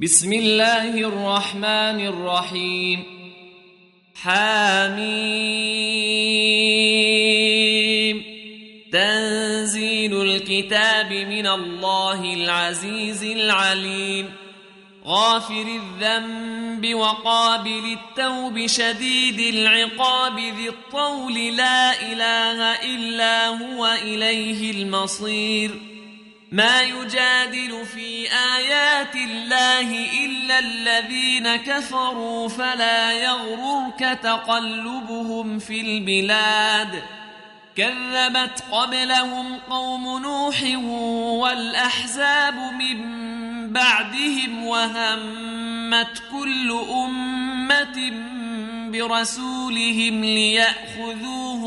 بسم الله الرحمن الرحيم. حميم. تنزيل الكتاب من الله العزيز العليم. غافر الذنب وقابل التوب شديد العقاب ذي الطول لا إله إلا هو إليه المصير. ما يجادل في آيات الله إلا الذين كفروا فلا يغررك تقلبهم في البلاد. كذبت قبلهم قوم نوح والأحزاب من بعدهم وهمت كل أمة برسولهم ليأخذوه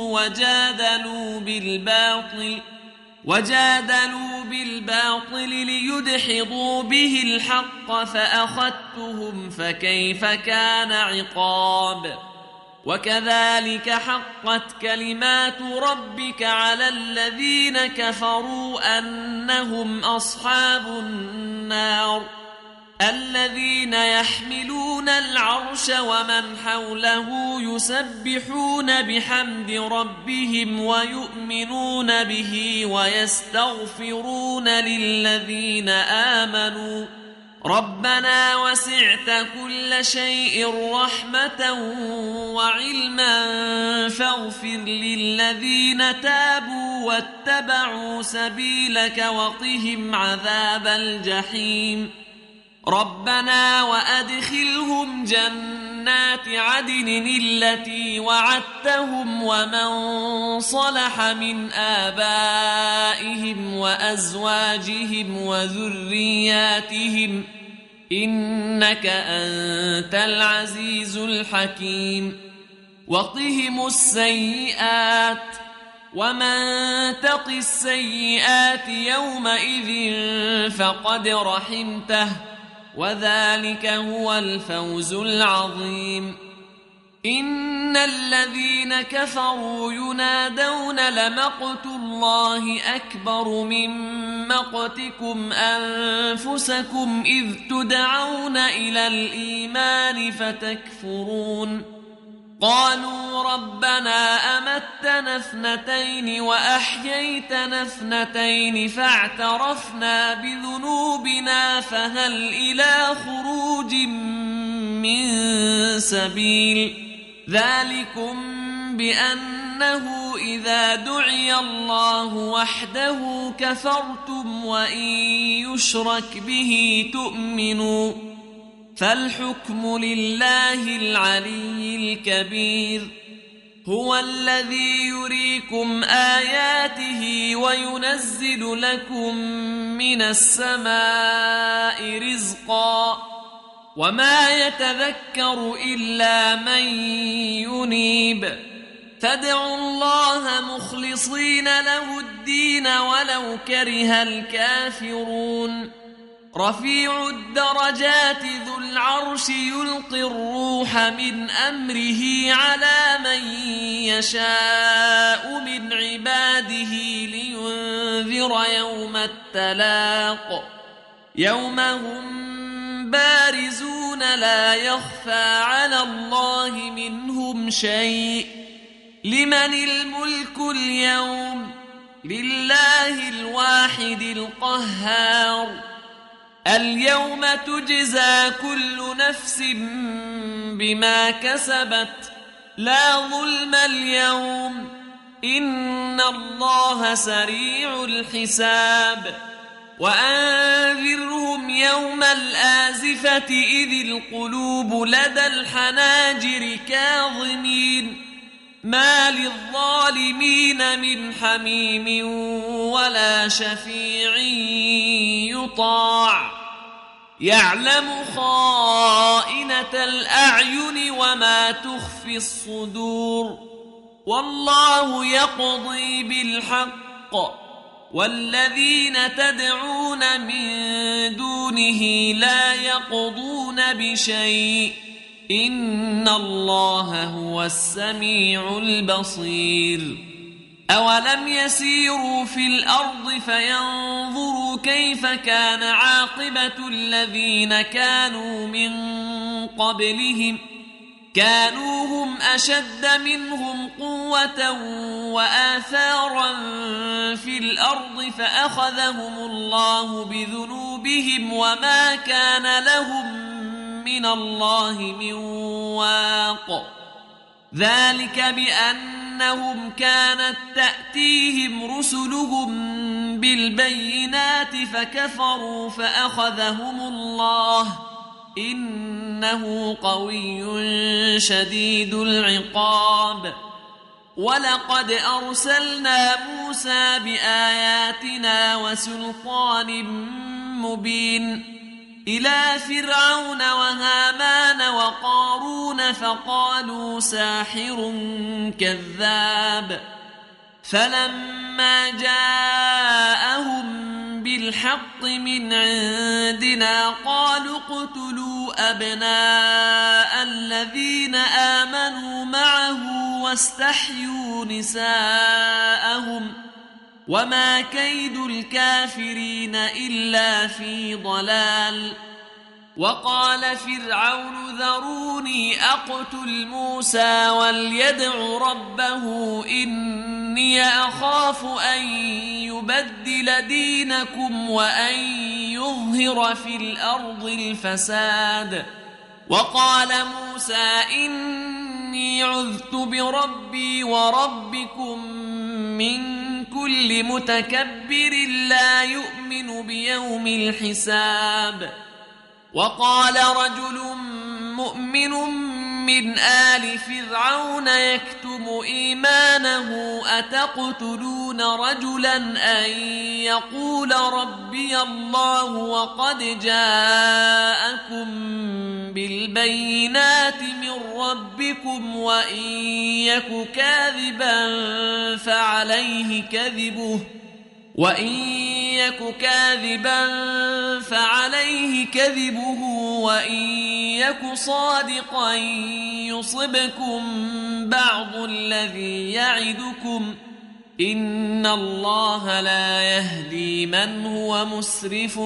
وجادلوا بالباطل ليدحضوا به الحق فأخذتهم فكيف كان عقاب. وكذلك حقت كلمات ربك على الذين كفروا أنهم أصحاب النار. الذين يحملون العرش ومن حوله يسبحون بحمد ربهم ويؤمنون به ويستغفرون للذين آمنوا ربنا وسعت كل شيء رحمة وعلما فاغفر للذين تابوا واتبعوا سبيلك وقهم عذاب الجحيم. ربنا وأدخلهم جنات عدن التي وعدتهم ومن صلح من آبائهم وأزواجهم وذرياتهم إنك أنت العزيز الحكيم. وقهم السيئات ومن تق السيئات يومئذ فقد رحمته وذلك هو الفوز العظيم. إن الذين كفروا ينادون لمقت الله أكبر من مقتكم أنفسكم إذ تدعون إلى الإيمان فتكفرون. قالوا ربنا أمتنا اثنتين وأحييتنا اثنتين فاعترفنا بذنوبنا فهل إلى خروج من سبيل. ذلكم بأنه إذا دعي الله وحده كفرتم وإن يشرك به تؤمنوا فالحكم لله العلي الكبير. هو الذي يريكم آياته وينزل لكم من السماء رزقا وما يتذكر إلا من ينيب. فادعوا الله مخلصين له الدين ولو كره الكافرون. رفيع الدرجات ذو العرش يلقي الروح من أمره على من يشاء من عباده لينذر يوم التلاق يوم هم بارزون لا يخفى على الله منهم شيء. لمن الملك اليوم لله الواحد القهار. اليوم تجزى كل نفس بما كسبت لا ظلم اليوم إن الله سريع الحساب. وأنذرهم يوم الآزفة إذ القلوب لدى الحناجر كاظمين ما للظالمين من حميم ولا شفيع يطاع. يعلم خائنة الأعين وما تخفي الصدور. والله يقضي بالحق والذين تدعون من دونه لا يقضون بشيء إن الله هو السميع البصير. أولم يسيروا في الأرض فينظروا كيف كان عاقبة الذين كانوا من قبلهم كانوا هم أشد منهم قوة وآثارا في الأرض فأخذهم الله بذنوبهم وما كان لهم من الله من واق ذلك بأنهم كانت تأتيهم رسلهم بالبينات فكفروا فأخذهم الله إنه قوي شديد العقاب ولقد أرسلنا موسى بآياتنا وسلطان مبين إلى فرعون وهامان وقارون فقالوا ساحر كذاب فلما جاءهم بالحق من عندنا قالوا اقتلوا أبناء الذين آمنوا معه واستحيوا نساءهم وما كيد الكافرين إلا في ضلال وقال فرعون ذروني أقتل موسى وليدع ربه إني أخاف أن يبدل دينكم وأن يظهر في الأرض الفساد وقال موسى إني عذت بربي وربكم من كل متكبر لا يؤمن بيوم الحساب وقال رجل مؤمن من آل فرعون يكتم إيمانه أتقتلون رجلا أن يقول ربي الله وقد جاءكم بالبينات من ربكم وإن يك كاذبا فعليه كذبه وإن يك صادقا يصبكم بعض الذي يعدكم إن الله لا يهدي من هو مسرف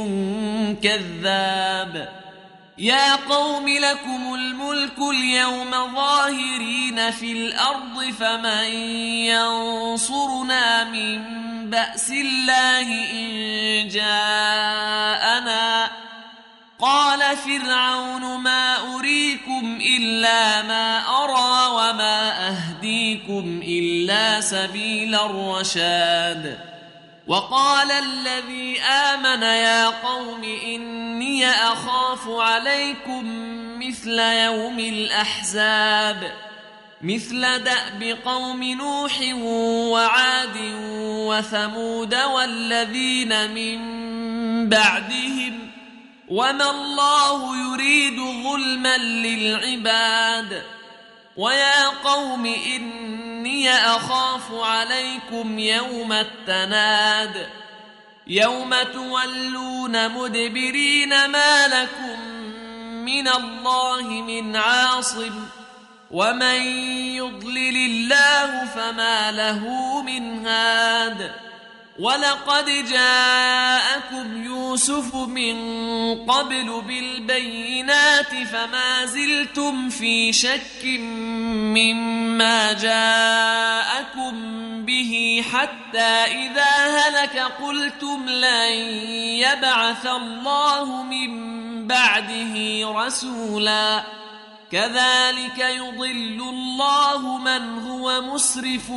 كذاب يا قوم لكم الملك اليوم ظاهرين في الأرض فمن ينصرنا من بأس الله إن جاءنا قال فرعون ما أريكم إلا ما أرى وما أهديكم إلا سبيل الرشاد وقال الذي آمن يا قوم إني أخاف عليكم مثل يوم الأحزاب مثل دأب قوم نوح وعاد وثمود والذين من بعدهم وما الله يريد ظلما للعباد ويا قوم إني أخاف عليكم يوم التناد يوم تولون مدبرين ما لكم من الله من عاصم ومن يضلل الله فما له من هاد ولقد جاءكم يوسف من قبل بالبينات فما زلتم في شك مما جاءكم به حتى إذا هلك قلتم لن يبعث الله من بعده رسولا كذلك يضل الله من هو مسرف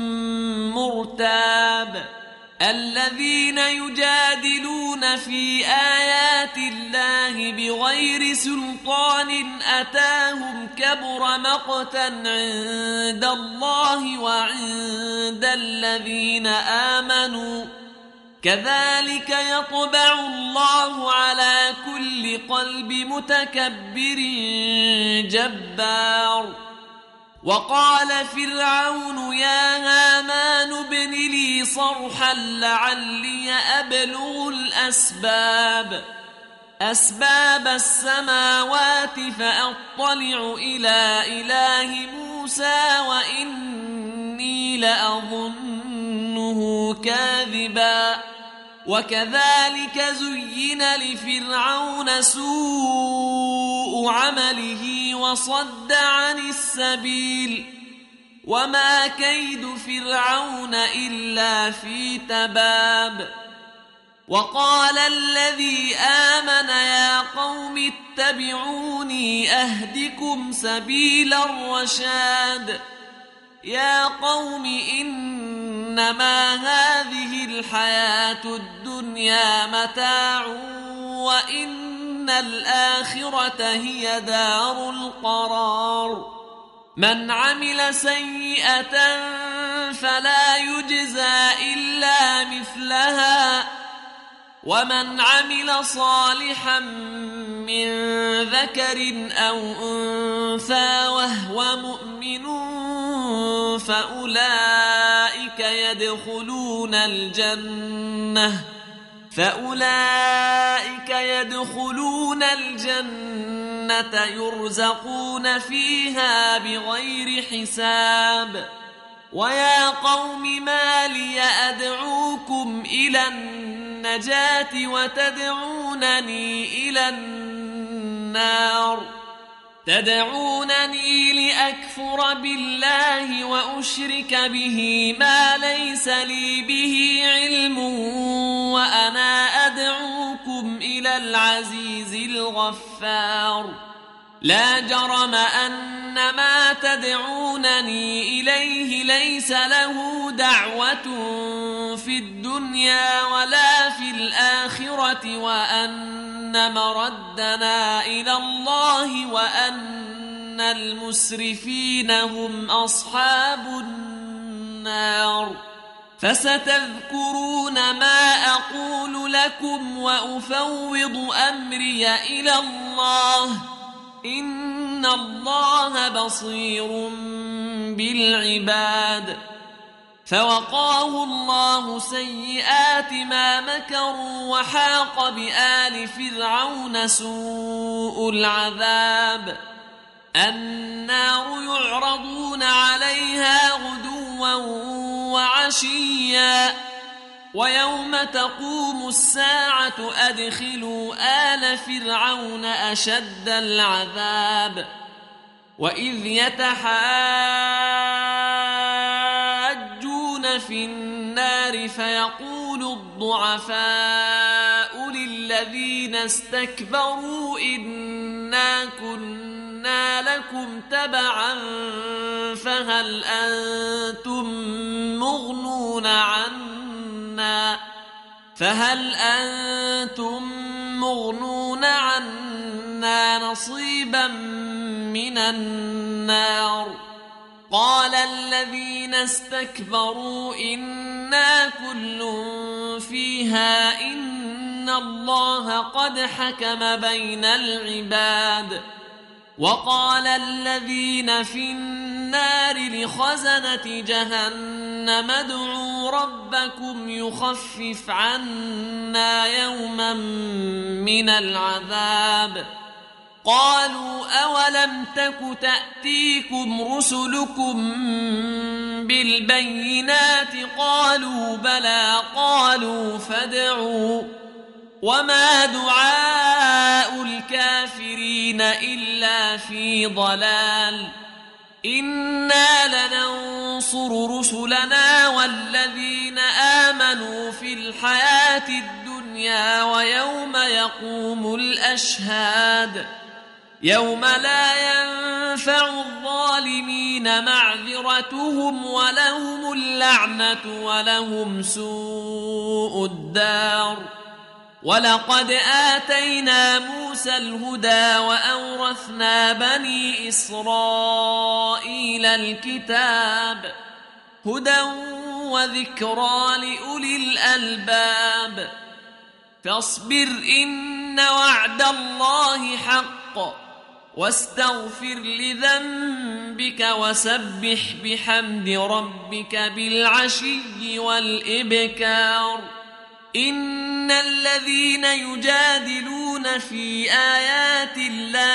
مرتاب الذين يجادلون في آيات الله بغير سلطان أتاهم كبر مقتا عند الله وعند الذين آمنوا كذلك يطبع الله على كل قلب متكبر جبار وقال فرعون يا هامان ابن لي صرحا لعلي أبلغ أسباب السماوات فأطلع إلى إله موسى وإني لأظنه كاذبا وكذلك زين لفرعون سوء عمله وصد عن السبيل وما كيد فرعون إلا في تباب وقال الذي آمن يا قوم اتبعوني أهدكم سبيل الرشاد يا قوم إنما هذه الحياة الدنيا متاع وإن الآخرة هي دار القرار من عمل سيئة فلا يجزى إلا مثلها ومن عمل صالحا من ذكر أو أنثى وهو مؤمن فأولئك يدخلون الجنة يرزقون فيها بغير حساب ويا قوم ما لي أدعوكم إلى النجاة وتدعونني إلى النار تدعونني لأكفر بالله وأشرك به ما ليس لي به علم وأنا أدعوكم إلى العزيز الغفار لا جرم أن ما تدعونني إليه ليس له دعوة في الدنيا ولا في الآخرة وأن مردنا إلى الله وأن المسرفين هم أصحاب النار فستذكرون ما أقول لكم وأفوض أمري إلى الله إن الله بصير بالعباد فوقاه الله سيئات ما مكروا وحاق بآل فرعون سوء العذاب النار يعرضون عليها غدوا وعشيا ويوم تقوم الساعة أدخلوا آل فرعون أشد العذاب وإذ يتحاجون في النار فيقول الضعفاء للذين استكبروا إنا كنا لكم تبعا فهل أنتم مغنون عنا نصيبا من النار قال الذين استكبروا إنا كل فيها إن الله قد حكم بين العباد وقال الذين في النار لخزنة جهنم ادعوا ربكم يخفف عنا يوما من العذاب قالوا أولم تك تأتيكم رسلكم بالبينات قالوا بلى قالوا فادعوا وما دعاء الكافرين إلا في ضلال إنا لننصر رسلنا والذين آمنوا في الحياة الدنيا ويوم يقوم الأشهاد يوم لا ينفع الظالمين معذرتهم ولهم اللعنة ولهم سوء الدار ولقد آتينا موسى الهدى وأورثنا بني إسرائيل الكتاب هدى وذكرى لأولي الألباب فاصبر إن وعد الله حق واستغفر لذنبك وسبح بحمد ربك بالعشي والإبكار إن الذين يجادلون في آيات الله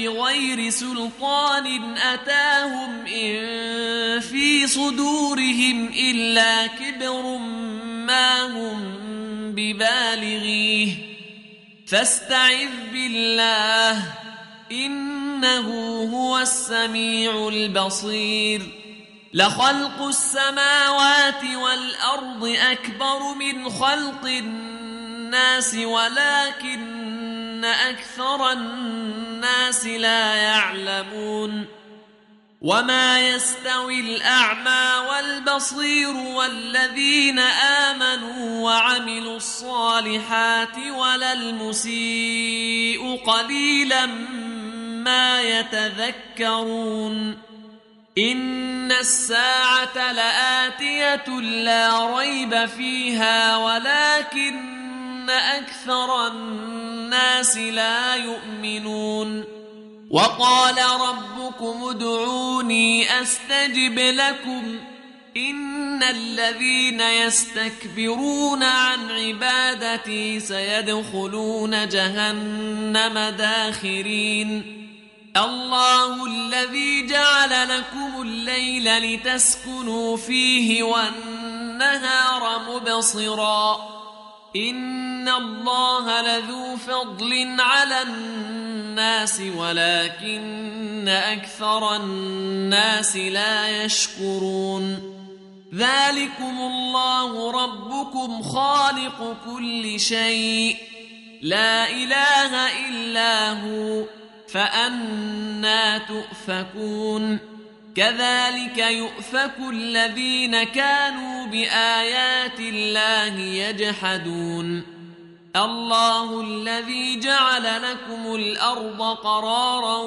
بغير سلطان أتاهم إن في صدورهم إلا كبر ما هم ببالغيه فاستعذ بالله إنه هو السميع البصير لخلق السماوات والأرض أكبر من خلق الناس ولكن أكثر الناس لا يعلمون وما يستوي الأعمى والبصير والذين آمنوا وعملوا الصالحات ولا المسيء قليلا ما يتذكرون إن الساعة لآتية لا ريب فيها ولكن أكثر الناس لا يؤمنون وقال ربكم ادعوني أستجب لكم إن الذين يستكبرون عن عبادتي سيدخلون جهنم داخرين الله الذي جعل لكم الليل لتسكنوا فيه والنهار مبصرا إن الله لذو فضل على الناس ولكن أكثر الناس لا يشكرون ذلكم الله ربكم خالق كل شيء لا إله إلا هو فأنى تؤفكون كذلك يؤفك الذين كانوا بآيات الله يجحدون الله الذي جعل لكم الأرض قرارا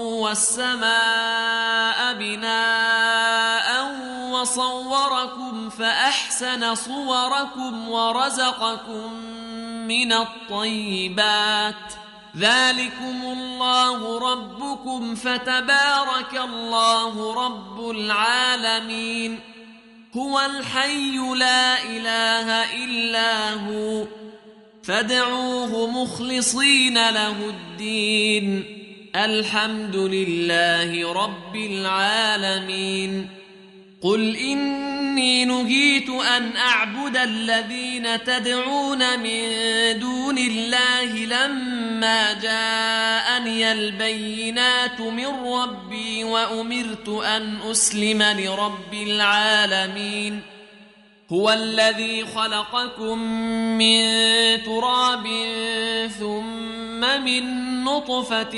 والسماء بناء وصوركم فأحسن صوركم ورزقكم من الطيبات ذلكم الله ربكم فتبارك الله رب العالمين هو الحي لا إله إلا هو فادعوه مخلصين له الدين الحمد لله رب العالمين قل إني نهيت أن أعبد الذين تدعون من دون الله لما جاءني البينات من ربي وأمرت أن أسلم لرب العالمين هو الذي خلقكم من تراب ثم من نطفة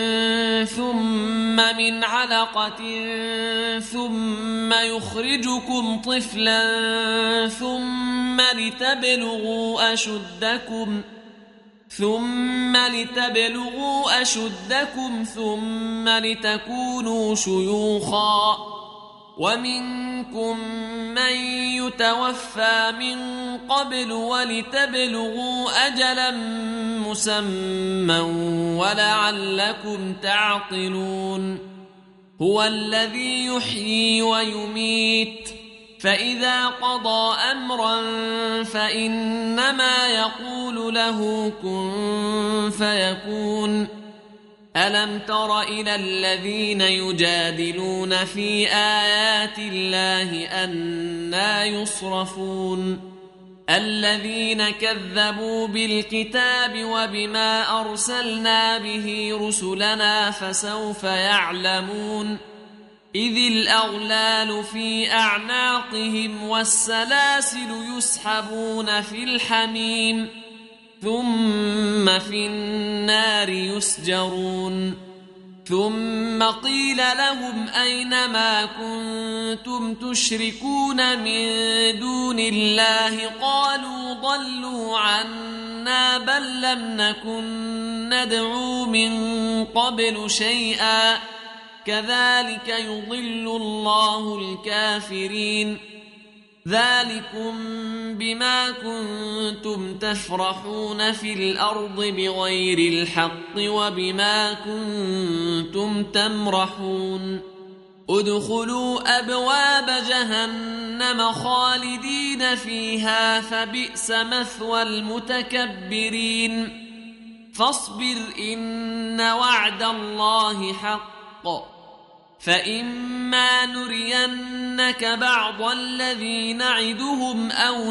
ثم من علقة ثم يخرجكم طفلا ثم لتبلغوا أشدكم ثم لتكونوا شيوخا ومنكم من يتوفى من قبل ولتبلغوا أجلا مسمى ولعلكم تعقلون هو الذي يحيي ويميت فإذا قضى أمرا فإنما يقول له كن فيكون ألم تر إلى الذين يجادلون في آيات الله أنى يصرفون الذين كذبوا بالكتاب وبما أرسلنا به رسلنا فسوف يعلمون إذ الأغلال في أعناقهم والسلاسل يسحبون في الحميم ثم في النار يسجرون ثم قيل لهم أين ما كنتم تشركون من دون الله قالوا ضلوا عنا بل لم نكن ندعو من قبل شيئا كذلك يضل الله الكافرين ذلكم بما كنتم تفرحون في الأرض بغير الحق وبما كنتم تمرحون ادخلوا أبواب جهنم خالدين فيها فبئس مثوى المتكبرين فاصبر إن وعد الله حق فإما نرينك بعض الذي نعدهم أو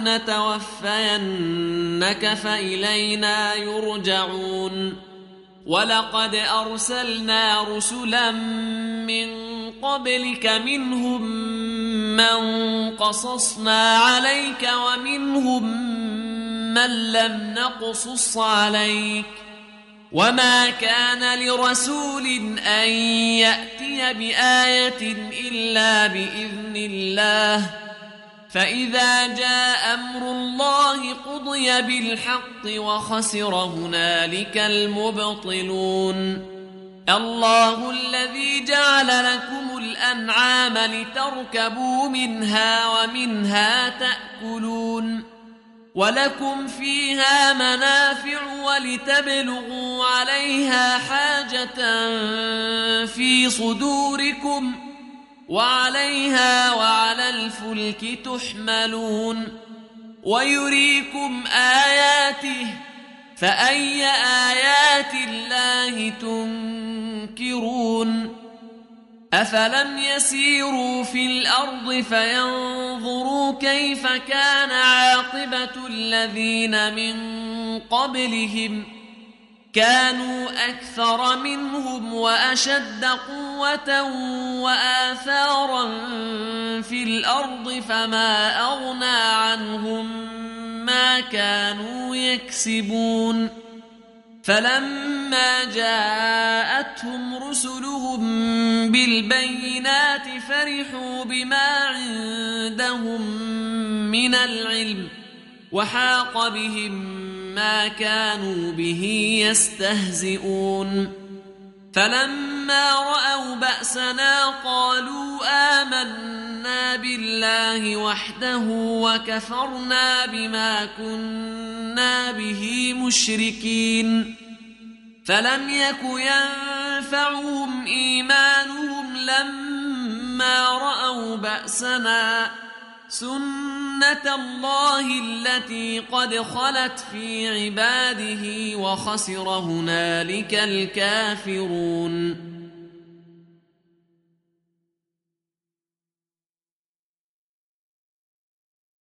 نتوفينك فإلينا يرجعون ولقد أرسلنا رسلا من قبلك منهم من قصصنا عليك ومنهم من لم نقصص عليك وما كان لرسول أن يأتي بآية إلا بإذن الله فإذا جاء أمر الله قضي بالحق وخسر هنالك المبطلون الله الذي جعل لكم الأنعام لتركبوا منها ومنها تأكلون ولكم فيها منافع ولتبلغوا عليها حاجة في صدوركم وعليها وعلى الفلك تحملون ويريكم آياته فأي آيات الله تنكرون أفلم يسيروا في الأرض فينظروا كيف كان عاقبة الذين من قبلهم كانوا أكثر منهم وأشد قوة وآثارا في الأرض فما أغنى عنهم ما كانوا يكسبون فلما جاءتهم رسلهم بالبينات فرحوا بما عندهم من العلم وحاق بهم ما كانوا به يستهزئون فلما رأوا بأسنا قالوا آمنا بالله وحده وكفرنا بما كنا به مشركين فلم يك ينفعهم إيمانهم لما رأوا بأسنا سنة الله التي قد خلت في عباده وخسر هنالك الكافرون